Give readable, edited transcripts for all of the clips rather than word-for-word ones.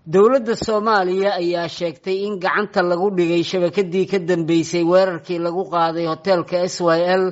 dowladda Soomaaliya ayaa sheegtay in gacanta lagu dhigay shabakadii ka dambeysay weerarkii lagu qaaday hoteelka SYL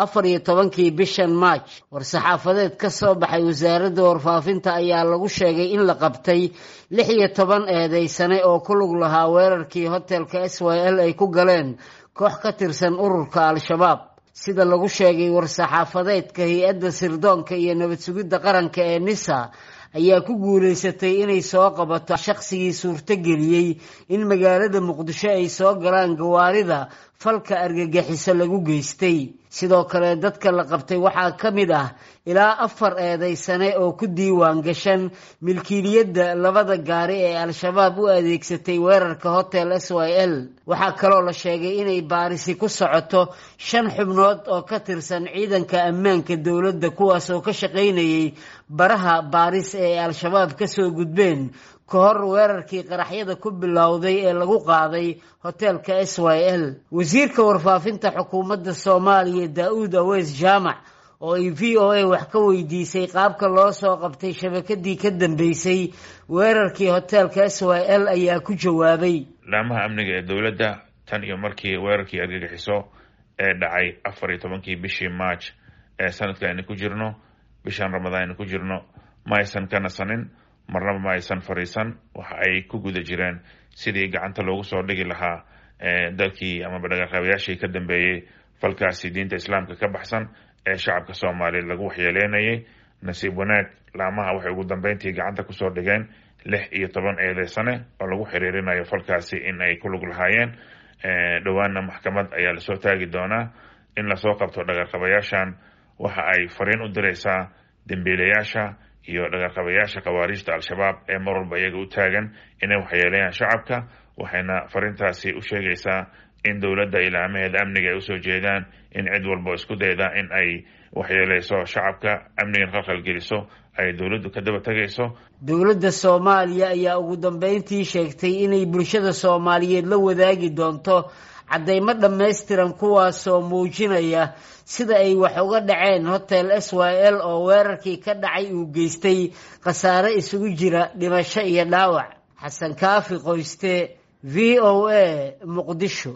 14kii bishan March. War-saxaafadeed ka soo baxay wasaaradda warfaafinta ayaa lagu sheegay in la qabtay 16 eedeysane oo ku lug lahaa weerarkii hoteelka SYL ay ku galeen koox ka tirsan ururka Al-Shabaab. sida lagu sheegay war-saxaafadeedka hay'adda sirdoonka iyo nabad sugidda qaranka ee NISA ayaa ku guuleysatay inay soo qabato shaqsigii suurtageliyay in magaalada Muqdisho ay soo galaan gawaarida falka argagixiso lagu geystay. sidoo kale dadka la qabtay waxaa ka mid ah ilaa 4 eedeysane oo ku diiwaan gashan milkiiliyadda labada gaari ee Al-Shabaab u adeegsatay weerarka hotel SYL. waxaa kaloo la sheegay inay baarisi ku socoto 5 xubnood oo ka tirsan ciidanka ammaanka dowladda kuwaas oo ka shaqaynayay baraha baaris ee Al-Shabaab ka soo gudbeen kahor weerarkii qaraxyada ku bilowday ee lagu qaaday hoteelka SYL. wasiirka warfaafinta xukuumadda Soomaaliya Daawud Aweys Jaamac oo ay VOA wax ka weydiisay qaabka loo soo qabtay shabakadii ka dambeysay weerarkii hoteelka SYL ayaa ku jawaabay laamaha amniga ee dowladda tan iyo markii weerarkii argagixiso ee dhacay 14kii bishii March ee sanadkan ku jirno bishan Ramadaan ku jirno ma aysan ka nasanin marnaba ma aysan fariisan. waxa ay ku guda jireen sidii gacanta loogu soo dhigi lahaa dalkii ama badhaqaaqayaashii ka dambeeyay falkaasi diinta islaamka ka baxsan ee shacabka Soomaaliyeed lagu waxyeeleynayay. nasiib wanaag laamaha waxay ugu dambeyntii gacanta ku soo dhigeen 16 eedeysane oo lagu xiriirinayo falkaasi in ay ku lug lahaayeen. dhawaana maxkamad ayaa la soo taagi doonaa in la soo qabto dhaqaaqayaashan. waxa ay fariin u diraysaa dambiilayaasha iyo dhaqaaqayaasha qawaariijta Al-Shabaab ee mar walba iyaga u taagan inay waxyeeleeyaan shacabka. waxayna fariintaasi u sheegaysaa in dowladda ilaamaheeda amniga ay u soo jeedaan in cid walba isku dayda in ay waxyeeleyso shacabka amnigan khalkhal geliso ay dowladdu ka daba tagayso. dowladda Soomaaliya ayaa ugu dambeyntii sheegtay inay bulshada Soomaaliyeed la wadaagi doonto cadeymo dhammaystiran kuwaasoo muujinaya sida ay wax uga dhaceen hotel SYL oo weerarkii ka dhacay uu geystay khasaare isugu jira dhimasho iyo dhaawac. xasan kaafi qoyste VOA Muqdisho.